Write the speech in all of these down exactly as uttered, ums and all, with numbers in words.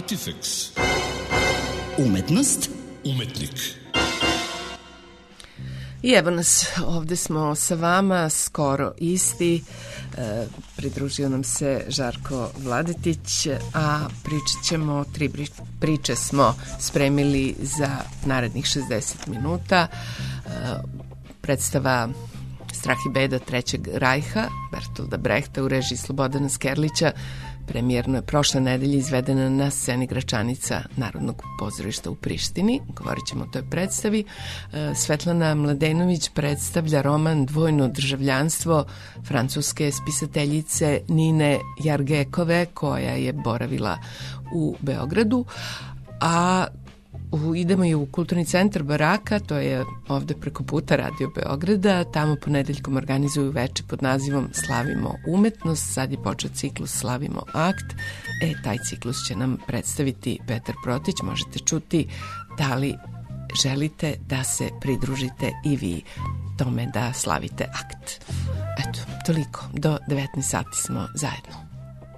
Artifex. Umetnost. Umetnik. I evo nas, ovde smo sa vama, skoro isti. E, pridružio nam se Žarko Vladetić, a pričat ćemo, tri priče smo spremili za narednih šezdeset minuta. E, predstava Strah i beda Trećeg rajha, Bertolda Brehta u režiji Slobodana Skerlića, premijerno je prošle nedelje izvedena na sceni Gračanica Narodnog pozorišta u Prištini. Govorit ćemo o toj predstavi. Svetlana Mladenović predstavlja roman Dvojno državljanstvo francuske spisateljice Nine Jargekove, koja je boravila u Beogradu, a U, idemo i u Kulturni centar Baraka, to je ovde preko puta Radio Beograda. Tamo ponedeljkom organizuju veče pod nazivom Slavimo umetnost. Sad je počeo ciklus Slavimo akt. E, taj ciklus će nam predstaviti Petar Protić. Možete čuti da li želite da se pridružite i vi tome da slavite akt. Eto, toliko. Do devetnaest sati smo zajedno.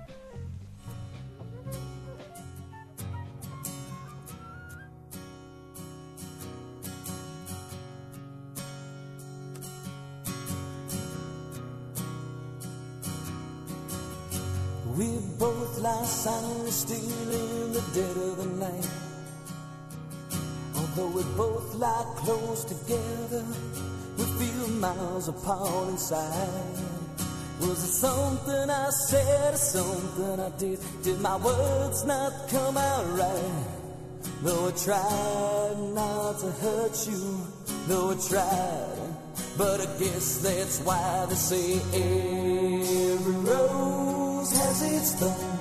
We both lie silently still in the dead of the night. Although we both lie close together, we feel miles apart inside. Was it something I said or something I did? Did my words not come out right? Though I tried not to hurt you, though I tried, but I guess that's why they say every rose has its thorn,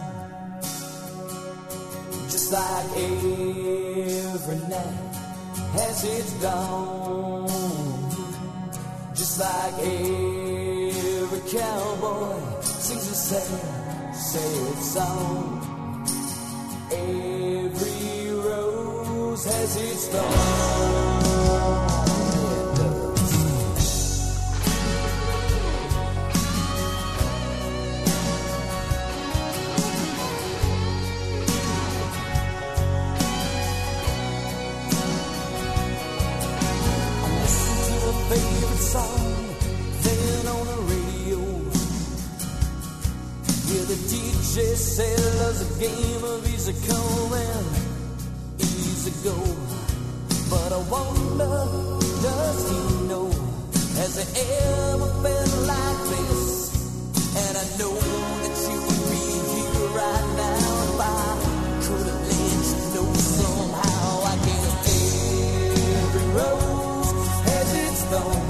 just like every night has its dawn, just like every cowboy sings a sad, sad song. Every rose has its thorn. Favorite song playing on the radio. Yeah, the D J sells a game of easy come and easy go. But I wonder, does he know? Has it ever been like this? And I know that you would be here right now if I could have let you know somehow. I guess every rose has its thorn,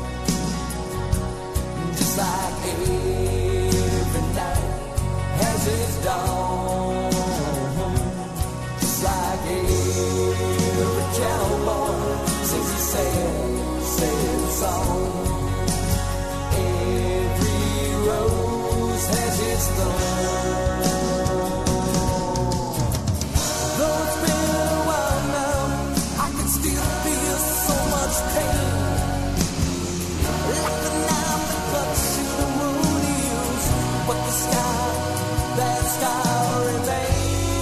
just like every night has its dawn, just like every cowboy sings a sad, sad song. Every rose has its thorn. Though it's been a while now, I can still feel so much pain, like the knife that cuts through the wound heals, but the sky, that sky remains.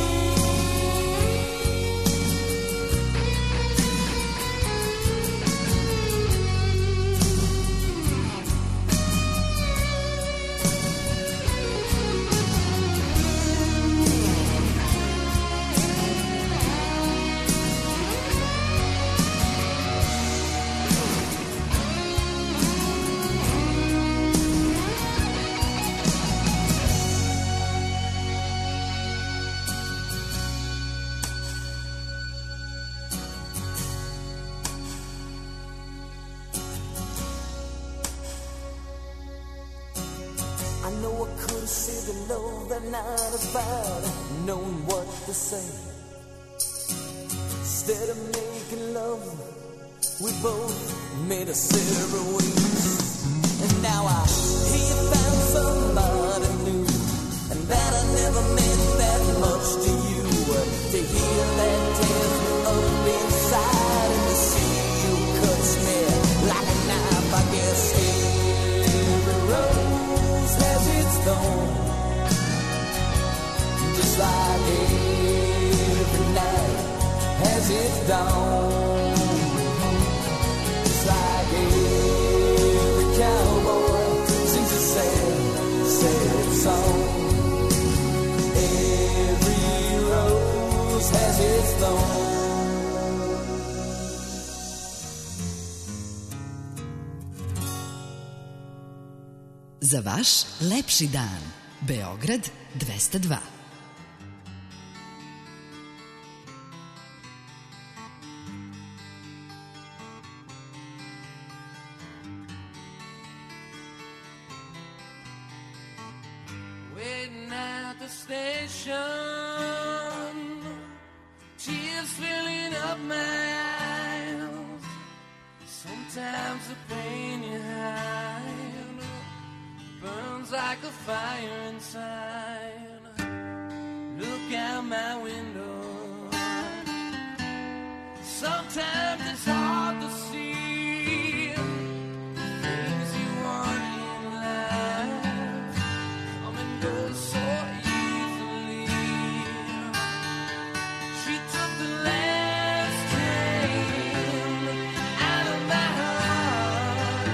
I know I could have said the love that night about knowing what to say. Instead of making love, we both made a separate ways. And now I hear you found somebody new, and that I never meant that much to you. To hear that tears me up inside, and to see you cuts me like a knife. I guess every rose has its thorn, just like every Za vaš lepši dan. Beograd dvesta dva. Waiting at the station, tears filling up my eyes. Sometimes the pain you hide burns like a fire inside. Look out my window. Sometimes it's hard to see things you want in life come and go so easily. She took the last train out of my heart.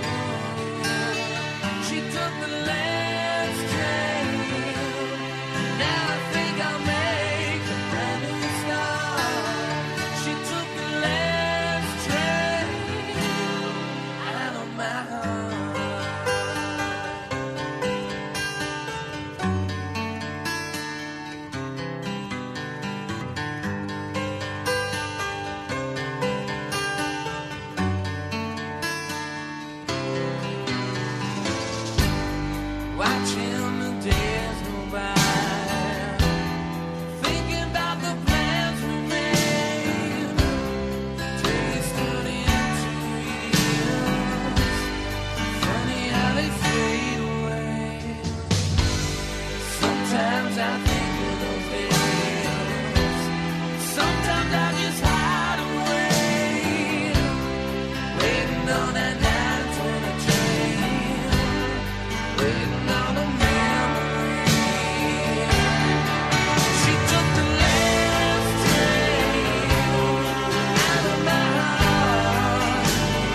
She took the last train. Now I think I'll make a brand new start. She took the last train out of my heart. Watching the days go by, thinking about the plans we made. Days turn into years. Funny how they fade away. Sometimes I think of those days. Sometimes I just hide away, waiting on that nine twenty train, waiting on a memory. She took the last train out of my heart.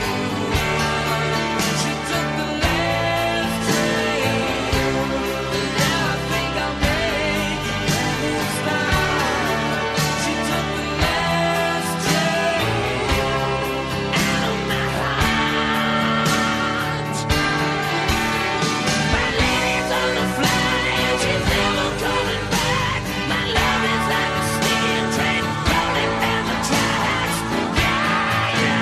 She took the last train. Now I think I'll make a brand new start. She took the last train out of my heart. My lady's on the flight and she's never coming back. My love is like a steam train rolling down the tracks. Yeah, yeah.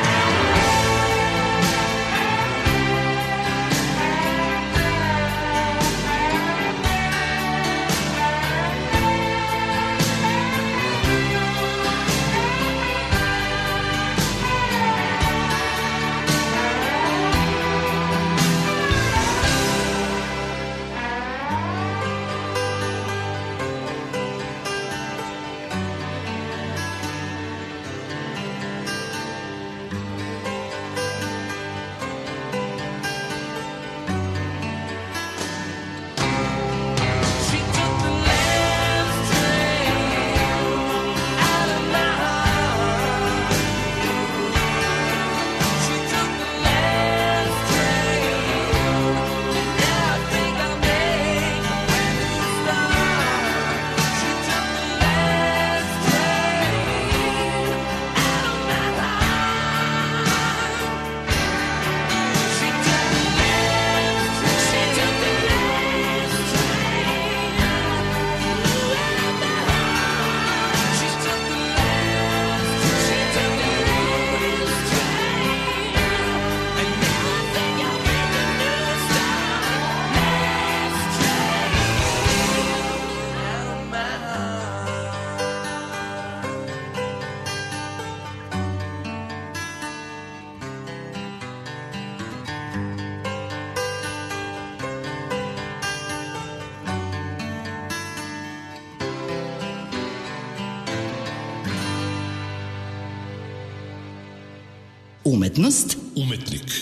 She took the last train out of my heart. She took the last train. Now I think I'll make a brand new start. She took the last train out of my heart. She took the last train. She took the last train out of my heart. She took the last. She took the last train. And now I think I'll make a new start. Last train out of my Umetnost, Umetnik.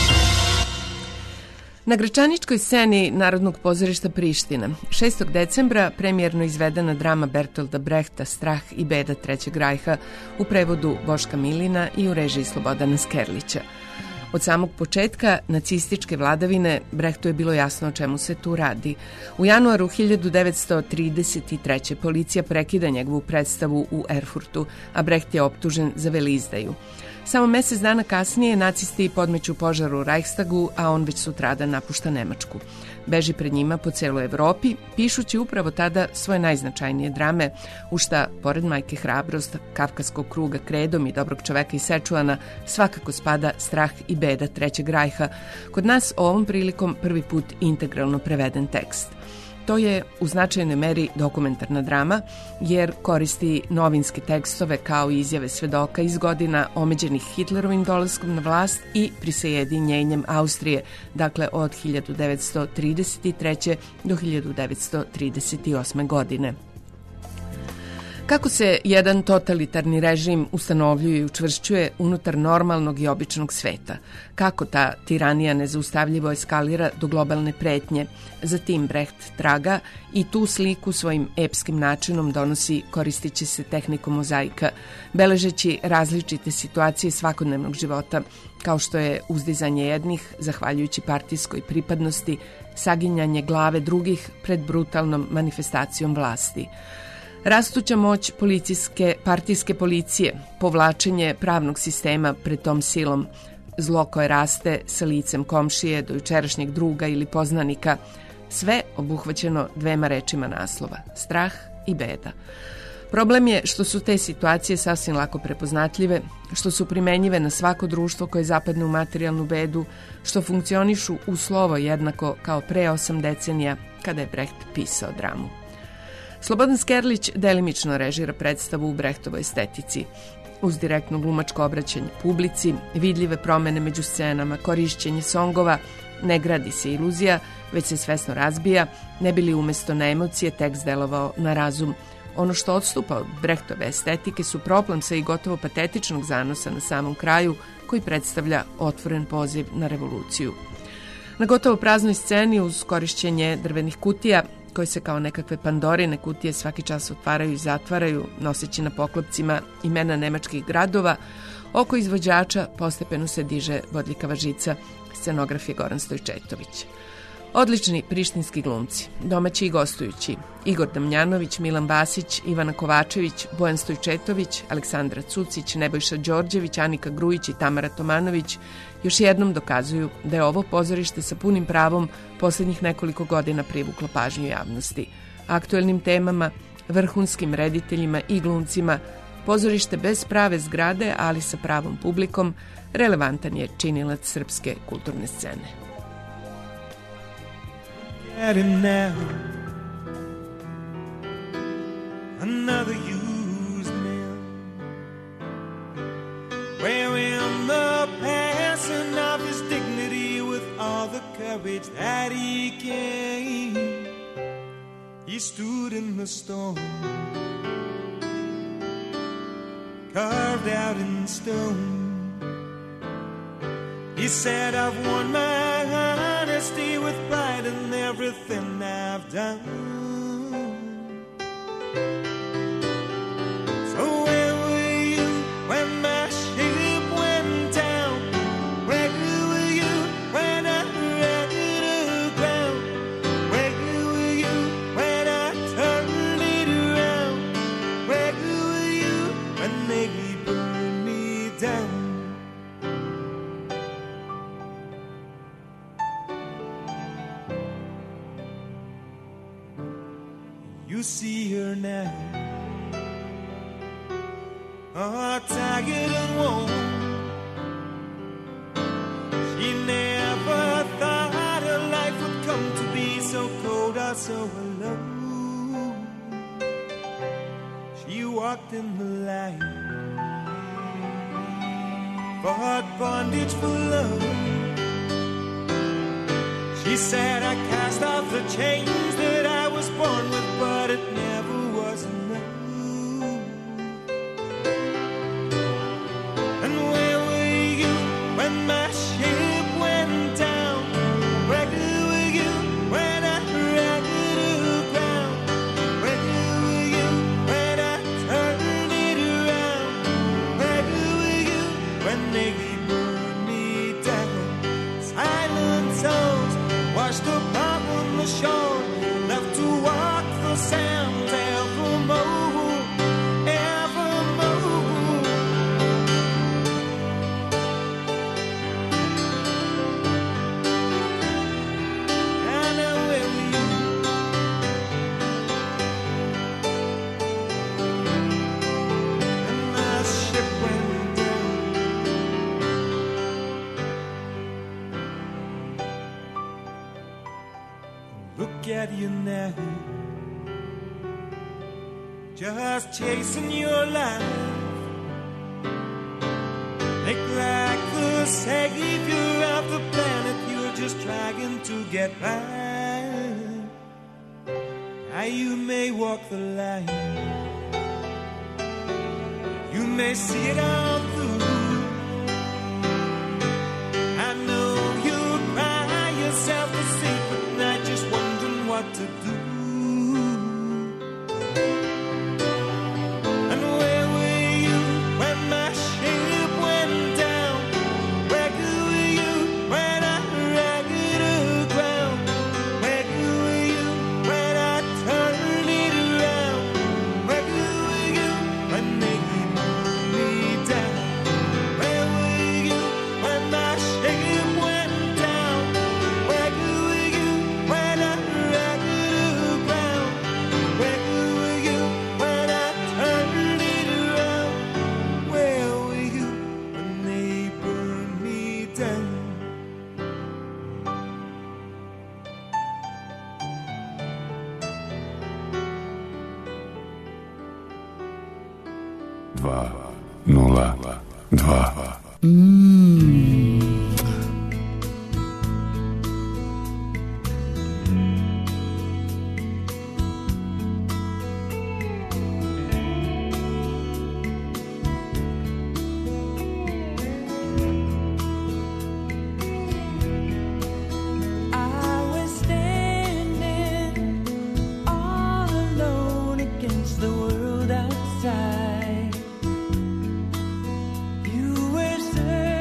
Na Gračaničkoj sceni Narodnog pozorišta Priština šestog decembra premijerno izvedena drama Bertolda Brehta Strah i beda Trećeg rajha u prevodu Boška Milina i u režiji Slobodana Skerlića. Od samog početka nacističke vladavine Brehtu je bilo jasno o čemu se tu radi. U januaru hiljadu devetsto trideset treće. policija prekida njegovu predstavu u Erfurtu, a Breht je optužen za veleizdaju. Samo mjesec dana kasnije nacisti podmeću požar u Reichstagu, a on već sutradan napušta Nemačku. Beži pred njima po celoj Evropi, pišući upravo tada svoje najznačajnije drame, u šta, pored Majke hrabrost, Kafkaskog kruga kredom i Dobrog čoveka iz Sečuana, svakako spada Strah i beda Trećeg rajha, kod nas ovom prilikom prvi put integralno preveden tekst. To je u značajnoj meri dokumentarna drama, jer koristi novinske tekstove kao i izjave svedoka iz godina omeđenih Hitlerovim dolaskom na vlast i prisajedinjenjem Austrije, dakle od hiljadu devetsto trideset treće. do hiljadu devetsto trideset osme. godine. Kako se jedan totalitarni režim ustanovljuje i učvršćuje unutar normalnog i običnog sveta? Kako ta tiranija nezaustavljivo eskalira do globalne pretnje? Zatim Brecht traga i tu sliku svojim epskim načinom donosi koristići se tehnikom mozaika, beležeći različite situacije svakodnevnog života, kao što je uzdizanje jednih, zahvaljujući partijskoj pripadnosti, saginjanje glave drugih pred brutalnom manifestacijom vlasti. Rastuća moć policijske, partijske policije, povlačenje pravnog sistema pred tom silom, zlo koje raste sa licem komšije do jučerašnjeg druga ili poznanika, sve obuhvaćeno dvema rečima naslova, strah i beda. Problem je što su te situacije sasvim lako prepoznatljive, što su primenjive na svako društvo koje zapadne u materijalnu bedu, što funkcionišu u slovo jednako kao pre osam decenija kada je Brecht pisao dramu. Slobodan Skerlić delimično režira predstavu u Brechtovoj estetici. Uz direktno glumačko obraćanje publici, vidljive promene među scenama, korišćenje songova, ne gradi se iluzija, već se svesno razbija, ne bi li umjesto na emocije tekst delovao na razum. Ono što odstupa od Brechtove estetike su proplamsa i gotovo patetičnog zanosa na samom kraju, koji predstavlja otvoren poziv na revoluciju. Na gotovo praznoj sceni uz korišćenje drvenih kutija, koje se kao nekakve Pandorine kutije svaki čas otvaraju i zatvaraju, noseći na poklopcima imena nemačkih gradova, oko izvođača postepeno se diže bodljikava žica, scenograf je Goran Stojčetović. Odlični prištinski glumci, domaći i gostujući, Igor Damljanović, Milan Basić, Ivana Kovačević, Bojan Stojčetović, Aleksandra Cucić, Nebojša Đorđević, Anika Grujić i Tamara Tomanović još jednom dokazuju da je ovo pozorište sa punim pravom posljednjih nekoliko godina privuklo pažnju javnosti. Aktuelnim temama, vrhunskim rediteljima i glumcima, pozorište bez prave zgrade, ali sa pravom publikom, relevantan je činilac srpske kulturne scene. At him now, another used man, wearing the passing of his dignity with all the courage that he gained. He stood in the storm, carved out in stone. He said, I've won my honesty with pride in everything I've done. So where were you when my ship went down? Where were you when I ran aground? Where were you when I turned it around? Where were you when they burned me down? You see her now, oh, tired and worn. She never thought her life would come to be so cold or so alone. She walked in the light, fought bondage for love. She said, I cast off the chains that I was born with, but it never was enough. And where were you when my ship went down? Where were you when I ran aground? Where were you when I turned it around? Where were you when they burned me down? Silent souls washed up on the shore, left to walk the sand. Look at you now, just chasing your life. Think like the savior of the planet, you're just trying to get by. Now you may walk the line, you may see it all through. I know you cry yourself to sleep at night, just wondering what to do. And where were you when my ship went down? Where were you when I dragged aground? Where were you when I turned it around? Where were you when they put me down? Where were you when my ship went down? Where were you when I dragged aground? Where were you when I turned it around? Where were you when they burned me down? Dva, nula, dva. I was standing all alone against the world outside. You were searching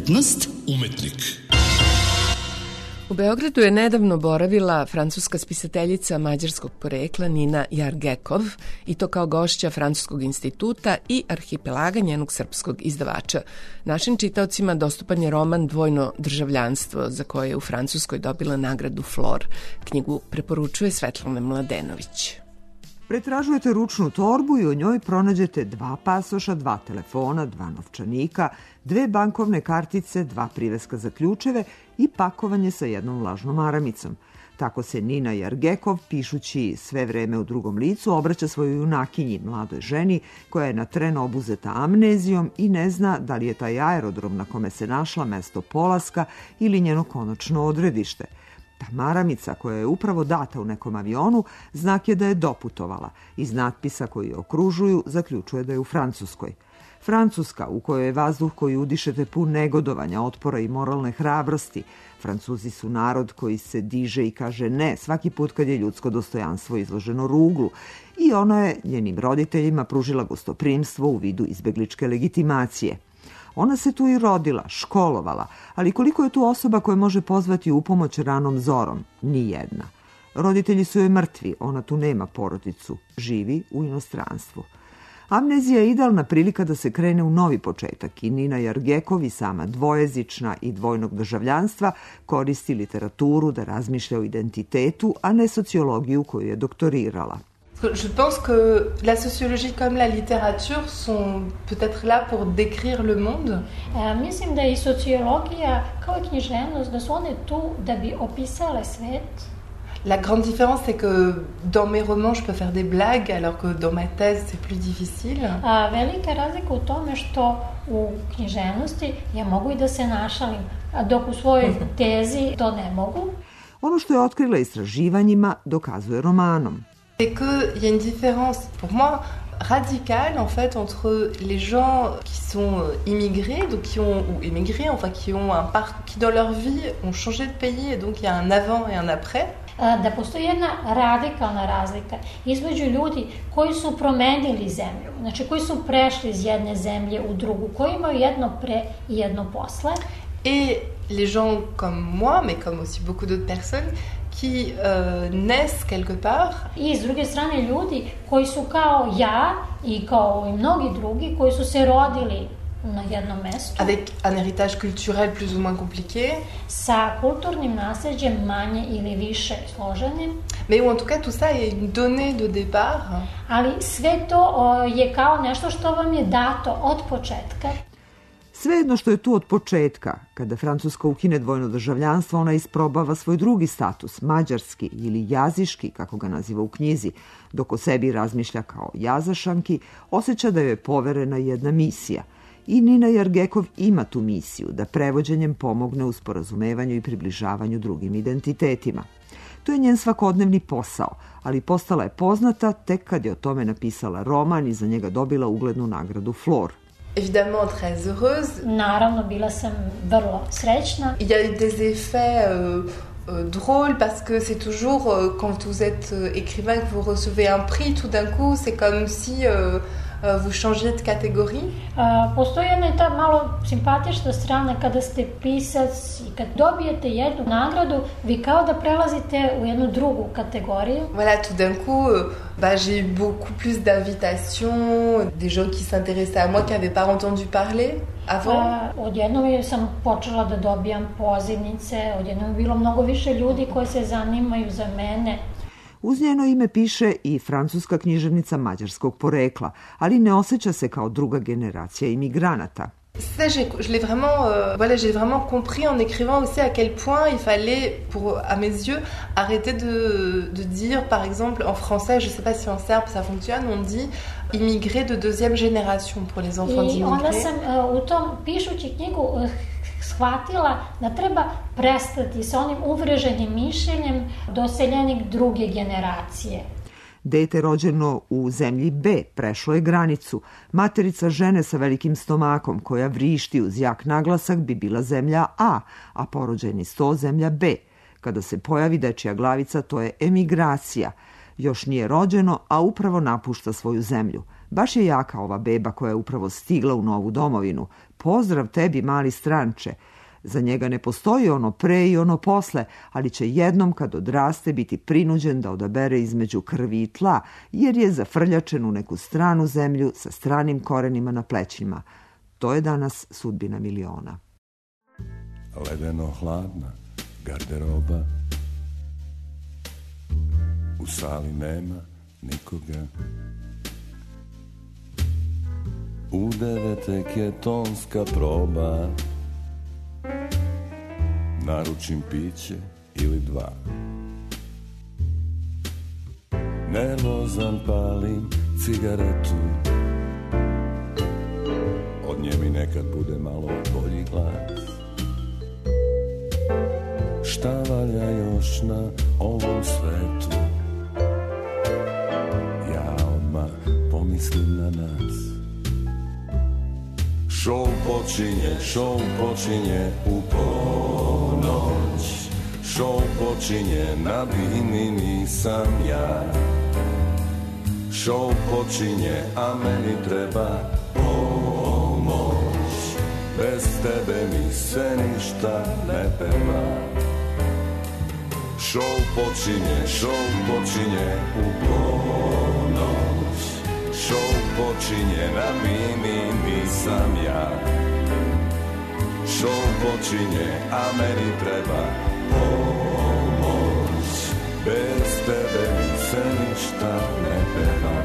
Umetnost. Umetnik. U Beogradu je nedavno boravila francuska spisateljica mađarskog porekla Nina Jargekov, i to kao gošća Francuskog instituta i Arhipelaga, njenog srpskog izdavača. Našim čitaocima dostupan je roman Dvojno državljanstvo, za koje je u Francuskoj dobila nagradu Flor. Knjigu preporučuje Svetlana Mladenović. Pretražujete ručnu torbu i u njoj pronađete dva pasoša, dva telefona, dva novčanika, dve bankovne kartice, dva priveska za ključeve i pakovanje sa jednom lažnom maramicom. Tako se Nina Jargekov, pišući sve vreme u drugom licu, obraća svojoj junakinji, mladoj ženi koja je na tren obuzeta amnezijom i ne zna da li je taj aerodrom na kome se našla mesto polaska ili njeno konačno odredište. Ta maramica koja je upravo data u nekom avionu znak je da je doputovala. Iz natpisa koji je okružuju zaključuje da je u Francuskoj. Francuska u kojoj je vazduh koji udišete pun negodovanja, otpora i moralne hrabrosti. Francuzi su narod koji se diže i kaže ne svaki put kad je ljudsko dostojanstvo izloženo ruglu. I ona je njenim roditeljima pružila gostoprimstvo u vidu izbegličke legitimacije. Ona se tu i rodila, školovala, ali koliko je tu osoba koja može pozvati u pomoć ranom zorom? Nijedna. Roditelji su joj mrtvi, ona tu nema porodicu, živi u inostranstvu. Amnezija je idealna prilika da se krene u novi početak i Nina Jargekov, i sama dvojezična i dvojnog državljanstva, koristi literaturu da razmišlja o identitetu, a ne sociologiju koju je doktorirala. Je pense que la sociologie comme la littérature sont peut-être là pour décrire le monde. E, mislim da i sociologija kao i književnost da su one tu da bi opisale svet. La grande différence c'est que dans mes romans je peux faire des blagues alors que dans ma thèse c'est plus difficile. A velika razlika u tome što u književnosti ja mogu i da se našalim, a dok u svojoj tezi to ne mogu. Ono što je otkrila istraživanjima dokazuje romanom. C'est qu'il y a une différence, pour moi, radicale en fait entre les gens qui sont immigrés, donc qui ont ou immigrés, enfin qui ont un parc, qui dans leur vie ont changé de pays et donc il y a un avant et un après. Da postoji jedna radikalna razlika između ljudi koji su promenili zemlju, znači koji su prešli iz jedne zemlje u drugu, koji imaju jedno pre i jedno posle. Et les gens comme moi, mais comme aussi beaucoup d'autres personnes, qui euh, naissent quelque part. I s druge strane ljudi koji su kao ja i kao i mnogi drugi koji su se rodili na jednom mestu. Avec un héritage culturel plus ou moins compliqué. Sa kulturnim nasleđem manje ili više složenim. Mais où en tout cas tout ça est une donnée de départ. Ali sve to o, je kao nešto što vam je dato od početka. Svejedno što je tu od početka, kada Francuska ukine dvojno državljanstvo, ona isprobava svoj drugi status, mađarski ili jaziški, kako ga naziva u knjizi, dok o sebi razmišlja kao jazašanki, osjeća da joj je poverena jedna misija. I Nina Jargekov ima tu misiju da prevođenjem pomogne u sporazumevanju i približavanju drugim identitetima. To je njen svakodnevni posao, ali postala je poznata tek kad je o tome napisala roman i za njega dobila uglednu nagradu Flor. Évidemment très heureuse. Naravno, bila sam vrlo srećna. Il y a eu des effets euh, euh, drôles parce que c'est toujours euh, quand vous êtes euh, écrivain que vous recevez un prix, tout d'un coup c'est comme si euh, euh, vous changiez de catégorie. Uh, postoji jedna ta malo simpatična strana kada ste pisac i kad dobijete jednu nagradu, vi kao da prelazite u jednu drugu kategoriju. Voilà, tout d'un coup euh, bah, j'ai eu beaucoup plus d'invitations, des gens qui s'intéressaient à moi qui n'avaient pas entendu parler avant. Uh, odjednom sam počela da dobijam pozivnice, odjednom je bilo mnogo više ljudi koji se zanimaju za mene. Uz njeno ime piše i francuska književnica mađarskog porekla, ali ne osjeća se kao druga generacija imigranata. Ça, j'ai, je l'ai vraiment, euh, voilà, j'ai vraiment compris en écrivant aussi à quel point il fallait, pour, à mes yeux, arrêter de, de dire, par exemple, en français, je sais pas si en serbe ça fonctionne, on dit immigré de deuxième génération pour les enfants d'immigrés. I onda sam uh, u tom, pišući knjigu, uh, shvatila da treba prestati sa onim uvreženim mišljenjem doseljenih druge generacije. Dete rođeno u zemlji B prešlo je granicu. Materica žene sa velikim stomakom koja vrišti uz jak naglasak bi bila zemlja A, a porođeni sto zemlja B. Kada se pojavi dečija glavica, to je emigracija. Još nije rođeno, a upravo napušta svoju zemlju. Baš je jaka ova beba koja je upravo stigla u novu domovinu. Pozdrav tebi, mali stranče. Za njega ne postoji ono pre i ono posle, ali će jednom kad odraste biti prinuđen da odabere između krvi i tla, jer je zafrljačen u neku stranu zemlju sa stranim korenima na plećima. To je danas sudbina miliona. Ledeno hladna garderoba, u sali nema nikoga. U devetek je tonska proba, naručim piće ili dva. Nervozan palim cigaretu, od nje mi nekad bude malo bolji glas. Šta valja još na ovom svetu? Ja odmah pomislim na nas. Šou počinje, šou počinje u ponoć. Šou počinje, na bini nisam ja. Šou počinje, a meni treba pomoć. Bez tebe mi se ništa ne peva. Šou počinje, šou počinje u ponoć. Šou počinje, na bini nisam ja. Šou počinje, a meni treba pomoć. Bez tebe mi se ništa ne peva.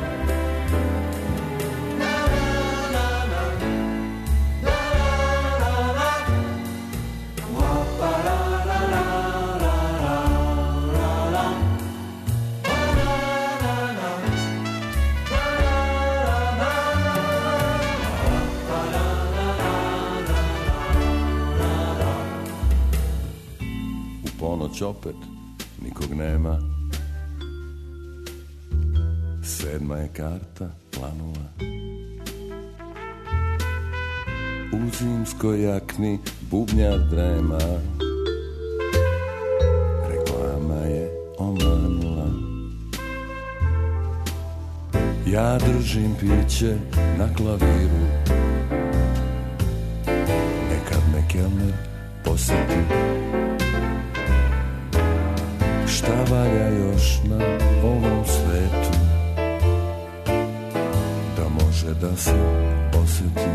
Ponoć opet nikog nema. Sedma je karta planova. U zimskoj jakni bubnjar drema. Reklama je omanula. Ja držim piće na klaviru. Nekad me kelner posjeti. Šta valja još na ovom svetu da može da se osjeti?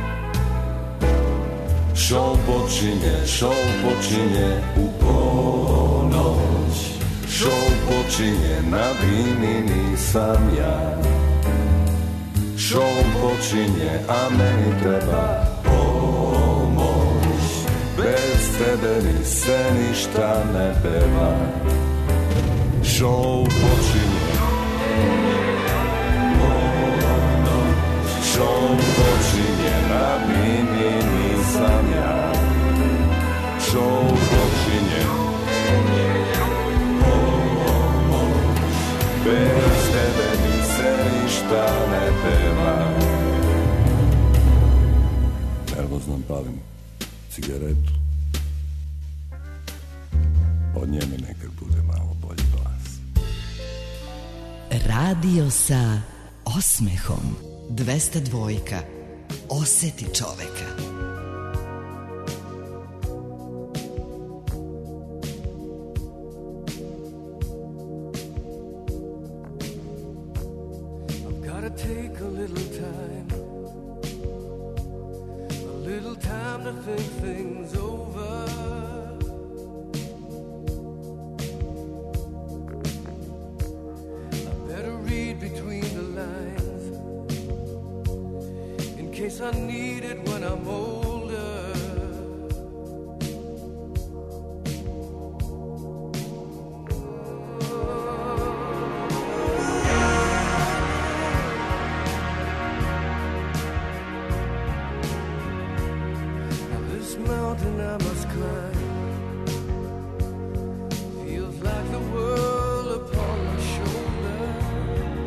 Šou počinje, šou počinje u ponoć. Šou počinje, na bini nisam ja. Šou počinje, a meni treba pomoć. Bez tebe mi se ništa ne peva. Šou počinje, šou počinje, na bini nisam ja. Šou počinje, bez tebe mi se ništa ne peva. Nervozno palim cigaretu, od nje mi nekad bude malo bolji glas. Radio sa osmehom. dvesta dvojka. Oseti čoveka.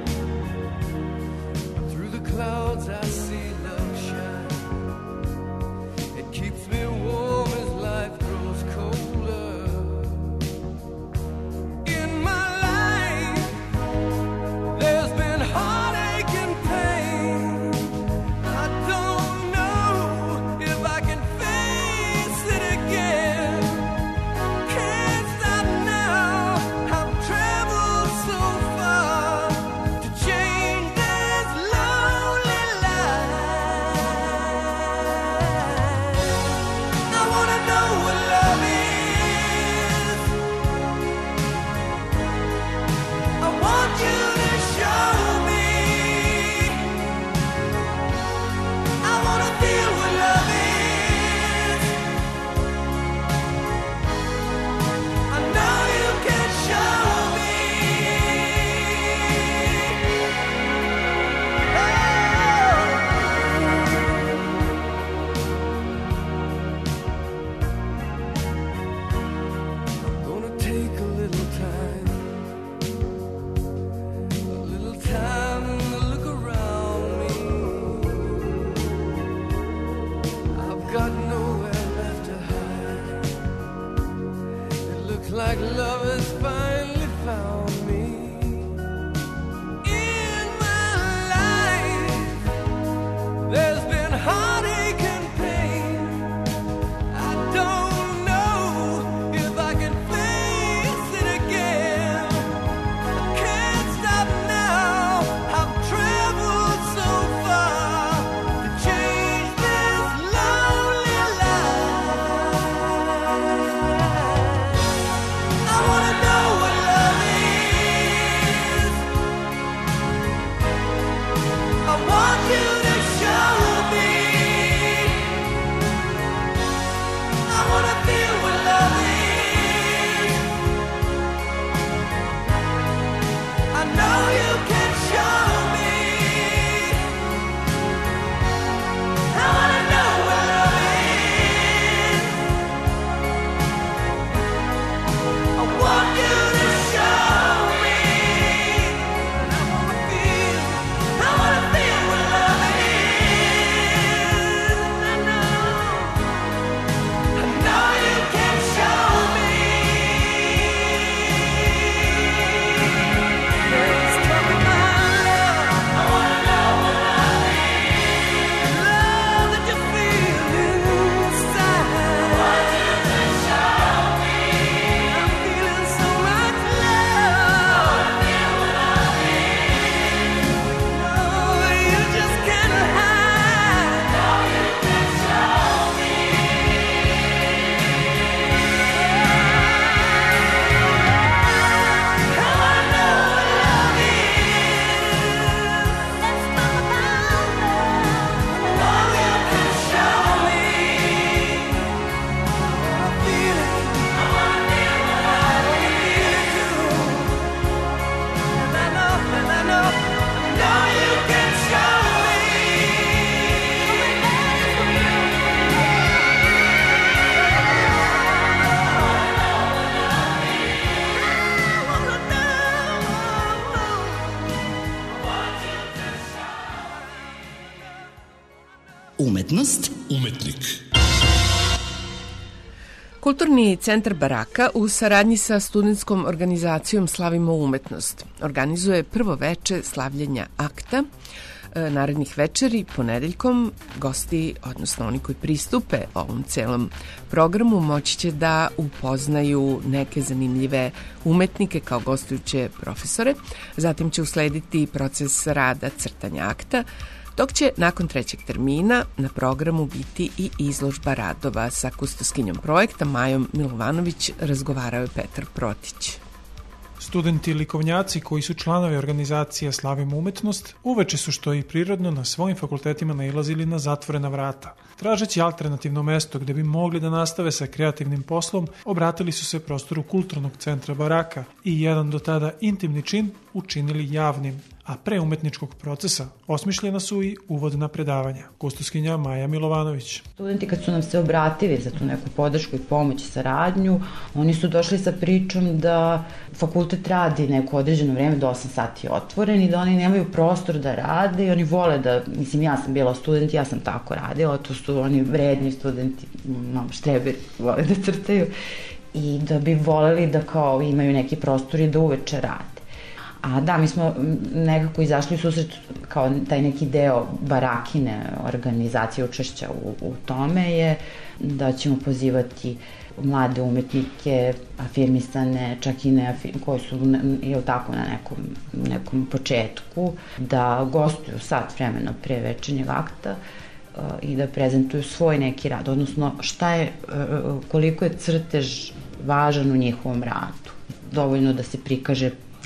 Clouds I see love shine. want you to show me. I wanna feel what love is. I know you can show me. I'm gonna take a little time, a little time to look around me. I've got nowhere left to hide. It looks like love has finally found me. In my life, there's been heartache and pain. I don't know if I can face it again. I can't stop now. I've traveled so far to change this lonely life. I wanna know what love is. I want you to show me. I wanna feel what love is. I know you can show me. I wanna know what love is. I want you to show me. And I wanna feel, I wanna feel what love is. And I know, I know you can show me. Let's talk about love. I wanna know what love is. Love that you feel inside. I want you to show me. I'm feeling so much love. I wanna feel what love is. No, you just can't hide. No, you can show me. I wanna know what love is. Let's talk about love. No, you can show me. I feel it. I wanna feel what love is. I feel it too. And I know, and I know, I know you can show me. Umetnost, Umetnik. Kulturni centar Baraka u saradnji sa studentskom organizacijom Slavimo umetnost organizuje prvo veče slavljenja akta. E, narednih večeri, ponedeljkom, gosti, odnosno oni koji pristupe ovom celom programu, moći će da upoznaju neke zanimljive umetnike kao gostujuće profesore. Zatim će uslediti proces rada crtanja akta, dok će nakon trećeg termina na programu biti i izložba radova. Sa kustoskinjom projekta Majom Milovanović razgovarao je Petar Protić. Studenti likovnjaci koji su članovi organizacije Slavimo umetnost uveče su, što je i prirodno, na svojim fakultetima nailazili na zatvorena vrata. Tražeći alternativno mesto gde bi mogli da nastave sa kreativnim poslom, obratili su se prostoru Kulturnog centra Baraka i jedan do tada intimni čin učinili javnim, a pre umetničkog procesa osmišljena su i uvodna predavanja. Kustoskinja Maja Milovanović. Studenti kad su nam se obratili za tu neku podršku i pomoć i saradnju, oni su došli sa pričom da fakultet radi neko određeno vreme do osam sati otvoren i da oni nemaju prostor da rade i oni vole da, mislim, ja sam bila student, ja sam tako radila, to su oni vredni studenti, malo štreberi, vole da crtaju i da bi voleli da kao imaju neki prostor i da uveče rade. A da, mi smo nekako izašli u susret kao taj neki deo Barakine organizacije učešća u, u tome je da ćemo pozivati mlade umetnike, afirmisane, čak i ne, koji su je tako na nekom, nekom početku, da gostuju sat vremena pre večernjeg akta uh, i da prezentuju svoj neki rad, odnosno šta je, uh, koliko je crtež važan u njihovom radu. Dovoljno da se prikaže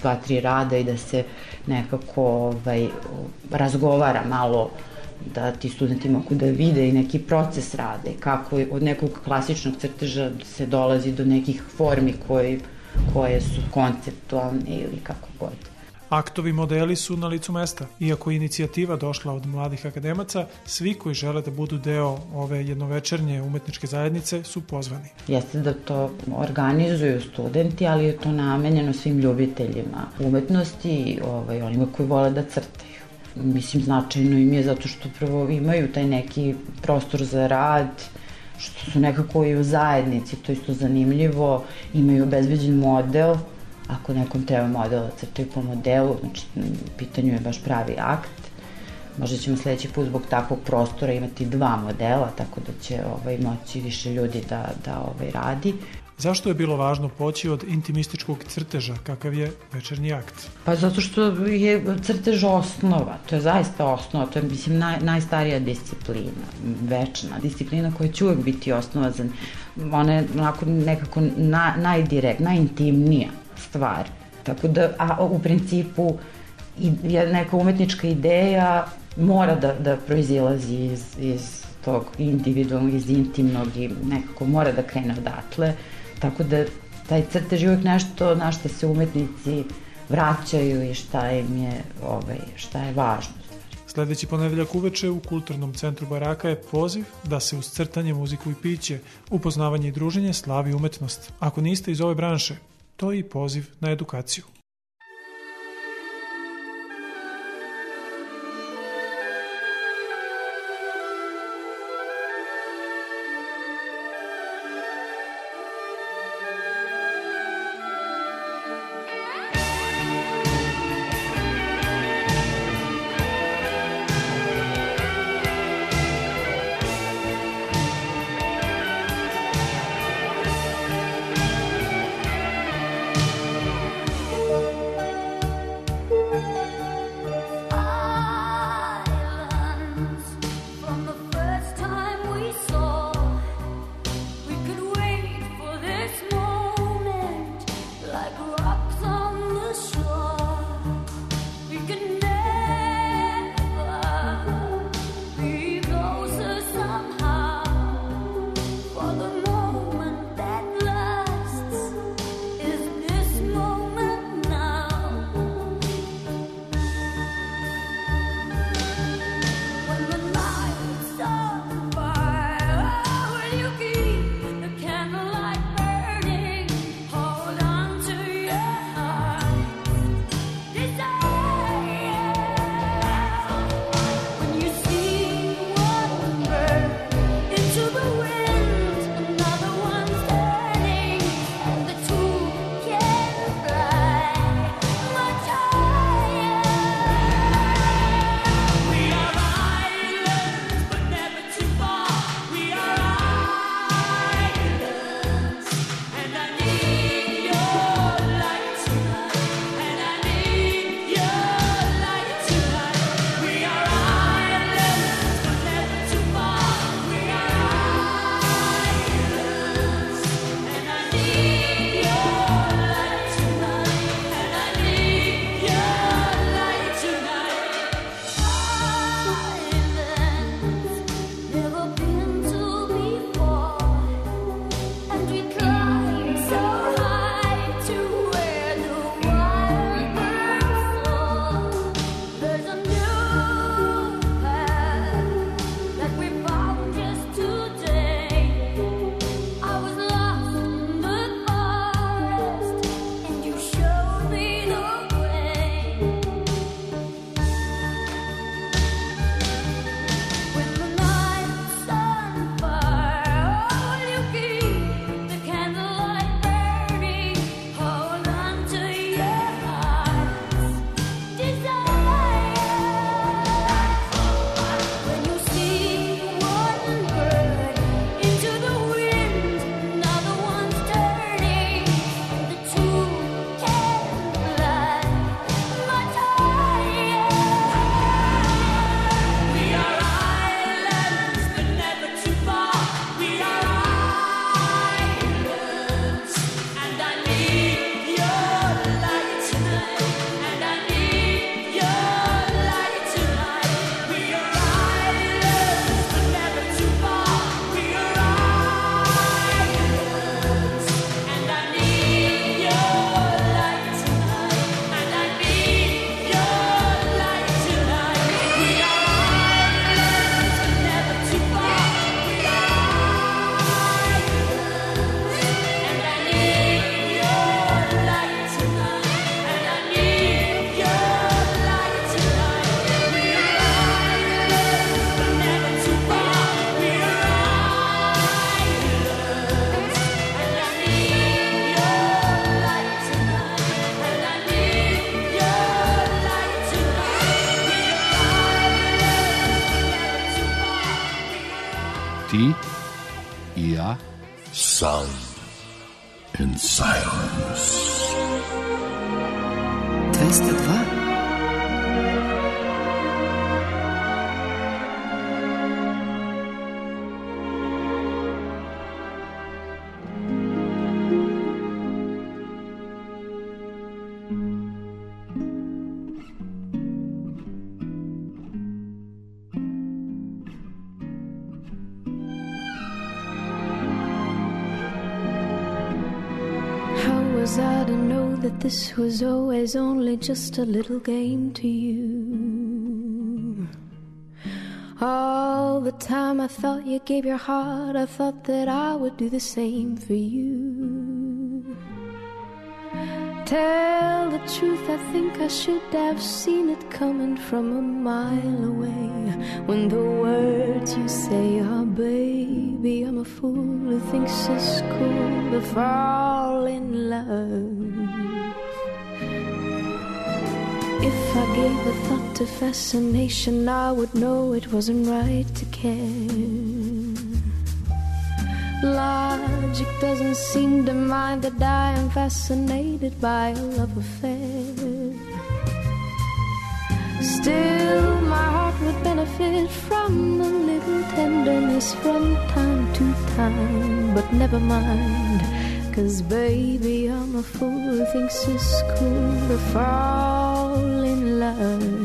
dva, tri rada i da se nekako ovaj, razgovara malo, da ti studenti mogu da vide i neki proces rade, kako od nekog klasičnog crteža se dolazi do nekih formi koji, koje su konceptualne ili kako god. Aktovi modeli su na licu mesta. Iako je inicijativa došla od mladih akademaca, svi koji žele da budu deo ove jednovečernje umetničke zajednice su pozvani. Jeste da to organizuju studenti, ali je to namenjeno svim ljubiteljima umetnosti i ovaj, onima koji vole da crtaju. Mislim, značajno im je zato što prvo imaju taj neki prostor za rad, što su nekako i u zajednici, to isto zanimljivo, imaju obezbeđen model, ako nekom treba model da crtaju po modelu, znači u pitanju je baš pravi akt. Možda ćemo sledeći put zbog takvog prostora imati dva modela, tako da će ovaj, moći više ljudi da, da ovaj, radi. Zašto je bilo važno poći od intimističkog crteža, kakav je večernji akt? Pa zato što je crtež osnova, to je zaista osnova, to je mislim naj, najstarija disciplina, večna disciplina koja će uvek biti osnova za, ona je onako nekako na, najdirekt, najintimnija stvar. Tako da, a u principu je neka umetnička ideja mora da, da proizilazi iz, iz tog individualnog, iz intimnog i nekako mora da krene odatle. Tako da taj crtež je uvijek nešto na što se umetnici vraćaju i šta im je, ovaj, šta je važno. Sledeći ponedeljak uveče u Kulturnom centru Baraka je poziv da se uz crtanje, muziku i piće, upoznavanje i druženje slavi umetnost. Ako niste iz ove branše, to je i poziv na edukaciju. Ti i ja. Sound and silence. dvesta dva. Was I to know that this was always only just a little game to you? All the time I thought you gave your heart, I thought that I would do the same for you. Tell the truth, I think I should have seen it coming from a mile away. When the words you say are, baby, I'm a fool who thinks it's cool to fall in love. If I gave a thought to fascination, I would know it wasn't right to care. Logic doesn't seem to mind that I am fascinated by a love affair. Still, my heart would benefit from a little tenderness from time to time. But never mind, 'cause baby, I'm a fool who thinks it's cool to fall in love.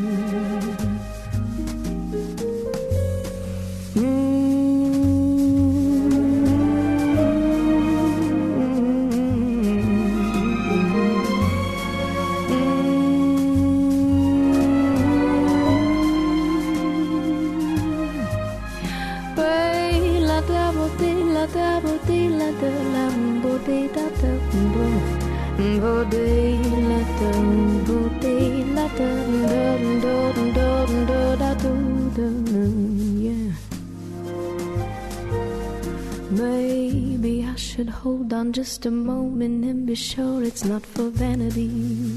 Maybe I should hold on just a moment and be sure it's not for vanity.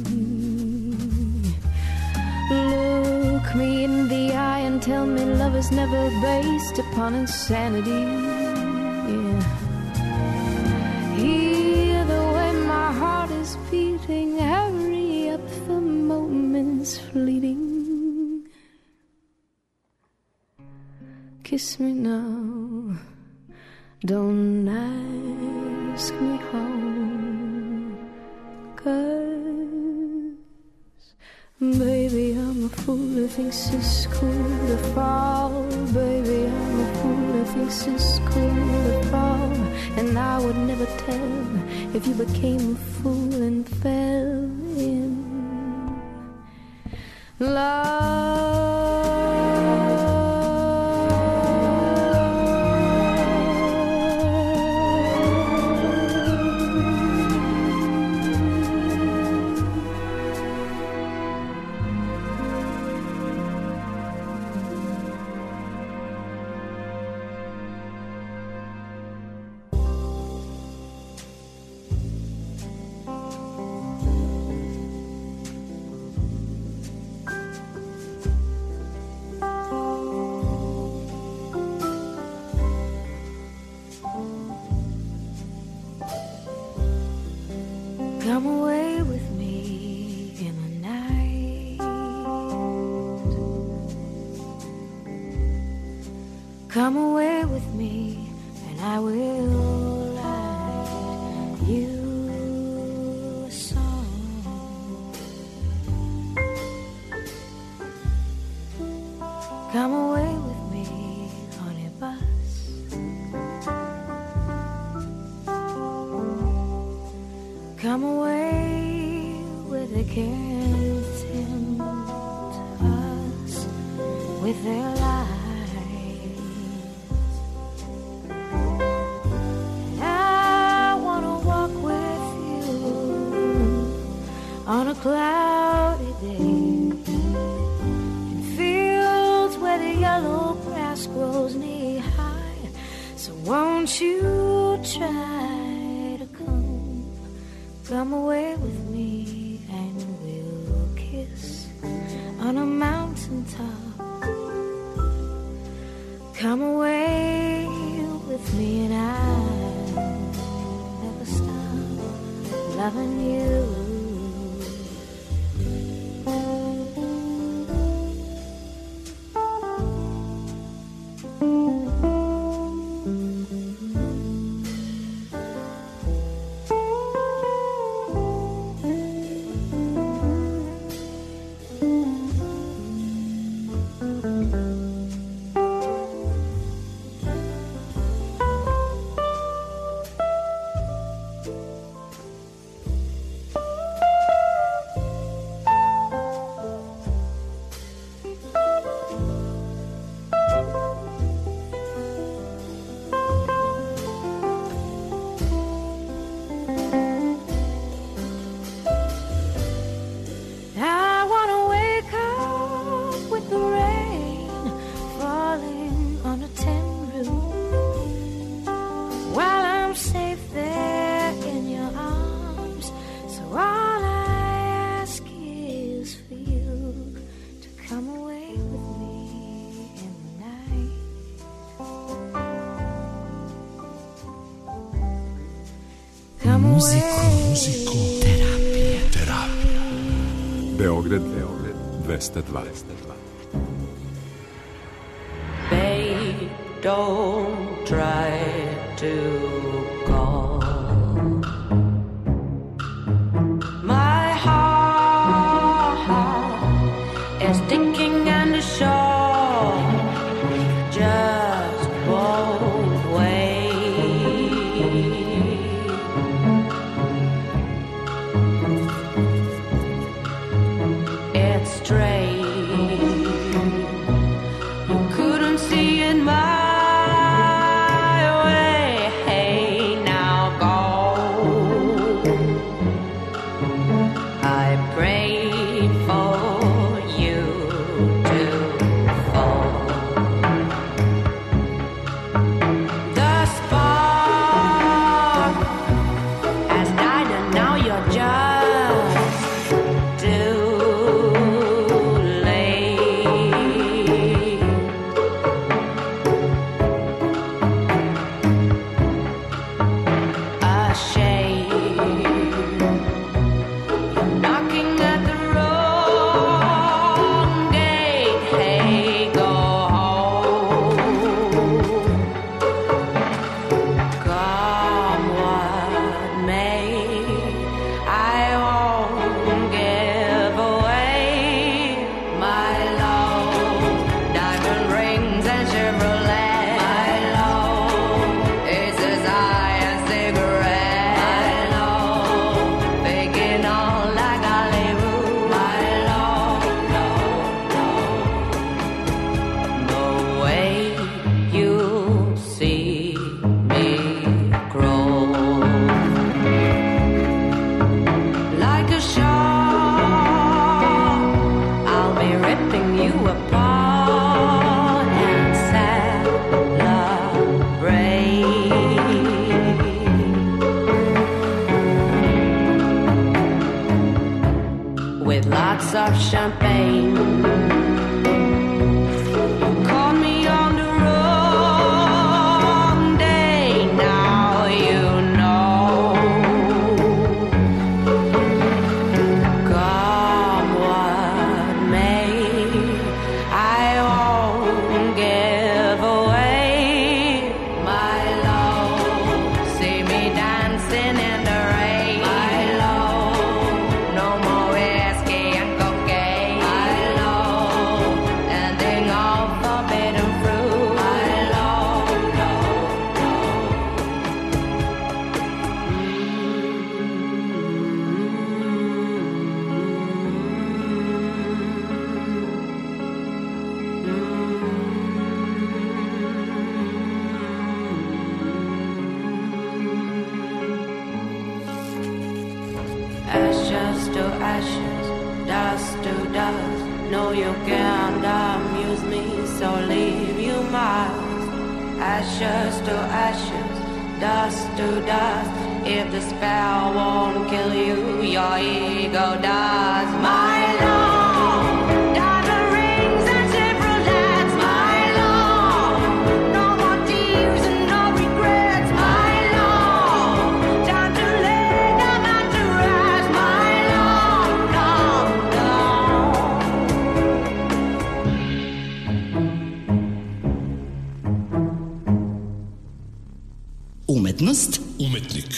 Look me in the eye and tell me love is never based upon insanity. Yeah. Hear the way my heart is beating, hurry up, the moment's fleeting. Kiss me now, don't ask me how, 'cause baby, I'm a fool who thinks it's cool to fall. Baby, I'm a fool who thinks it's cool to fall. And I would never tell if you became a fool and fell in love. Come away with me in the night. Come away with me and I will write you a song. Come away with me on a bus. Come away where they can't tempt us with their lies. And I wanna walk with you on a cloudy day in fields where the yellow grass grows knee high. So won't you try to come? Come away with me and we'll kiss on a mountaintop. Come away with me, and I'll never stop loving you. Muziku, muziku, terapija, terapija. Beograd, Beograd, dvesta dva. Babe, don't try to call. My heart is sticking and a shawl just won't wait. It's strange, you couldn't see in my way. Hey, now go. I prayed for you to fall. The spark has died and now you're just too late. Ashamed, you're knocking at the wrong gate. Hey, go home. Come what may, I won't give away my love. Diamond rings and Chevrolet. My love is as high as cigarette. My love, faking all like Hollywood. My love, love, love. The way you see me grow, like a shark, I'll be ripping you apart and celebrate with lots of champagne. Call me on the wrong day, now you know. Come what may, I won't give away my love. See me dancing in the rain. My love, no more whiskey and cocaine. My love, ending all forbidden fruit. My love, love, ashes to ashes, dust to dust. No, you can't amuse me, so leave you must. Ashes to ashes, dust to dust. If the spell won't kill you, your ego does. My love, diamond rings and Chevrolets. My love, no more tears and no regrets. umetnost, umetnik.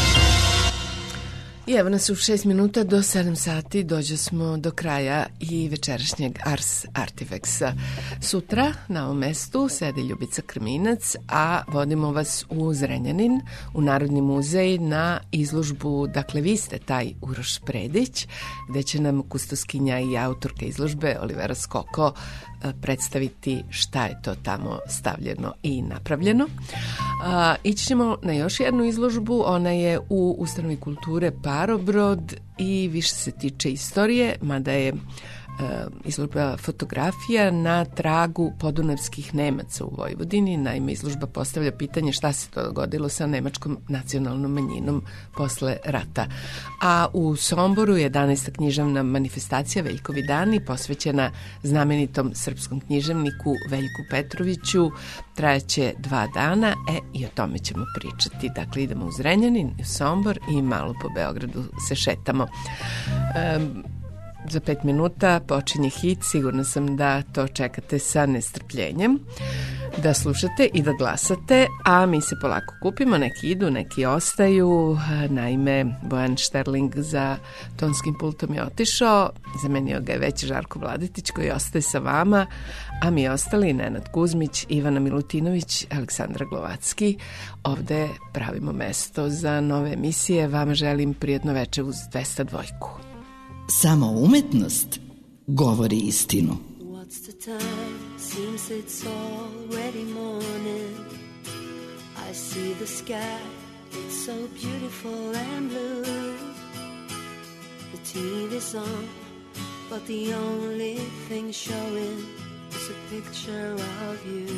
I evo nas u šest minuta do sedam sati, dođe smo do kraja i večerašnjeg Ars Artifexa. Sutra na ovom mestu sedi Ljubica Krminac, a vodimo vas u Zrenjanin, u Narodni muzej na izložbu, dakle vi ste taj Uroš Predić, gde će nam kustoskinja i autorka izložbe Olivera Skoko predstaviti šta je to tamo stavljeno i napravljeno. A, ići ćemo na još jednu izložbu, ona je u Ustanovi kulture Parobrod i više se tiče istorije, mada je izložba fotografija na tragu podunavskih Nemaca u Vojvodini. Naime, izložba postavlja pitanje šta se to dogodilo sa nemačkom nacionalnom manjinom posle rata. A u Somboru je jedanaesta književna manifestacija Veljkovi dani posvećena znamenitom srpskom književniku Veljku Petroviću. Trajaće dva dana, e, i o tome ćemo pričati. Dakle, idemo u Zrenjanin, u Sombor i malo po Beogradu se šetamo. Um, Za pet minuta počinje hit, sigurno sam da to čekate sa nestrpljenjem, da slušate i da glasate, a mi se polako kupimo, neki idu, neki ostaju. Naime, Bojan Šterling za tonskim pultom je otišao, zamenio ga je već Žarko Vladetić koji ostaje sa vama, a mi ostali Nenad Kuzmić, Ivana Milutinović, Aleksandra Glovacki. Ovde pravimo mesto za nove emisije, vama želim prijatno veče uz dvesta dva. Samo umetnost govori istinu. What's the time? Seems it's already morning. I see the sky, it's so beautiful and blue. The T V's on, but the only thing showing is a picture of you.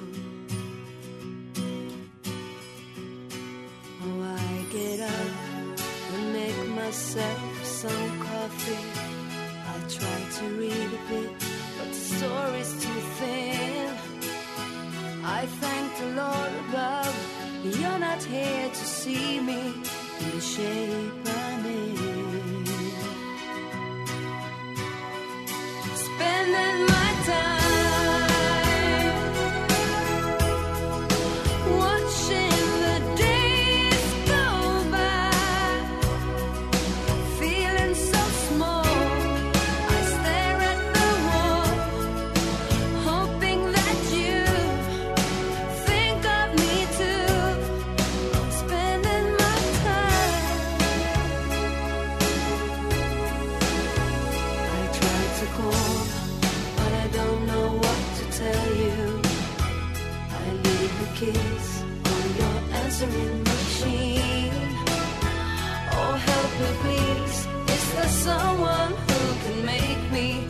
Oh, I get up and make myself some coffee. I try to read a bit, but the story's too thin. I thank the Lord above, you're not here to see me in the shape I'm in. Spending my time kiss on your answering machine. Oh, help me please, is there someone who can make me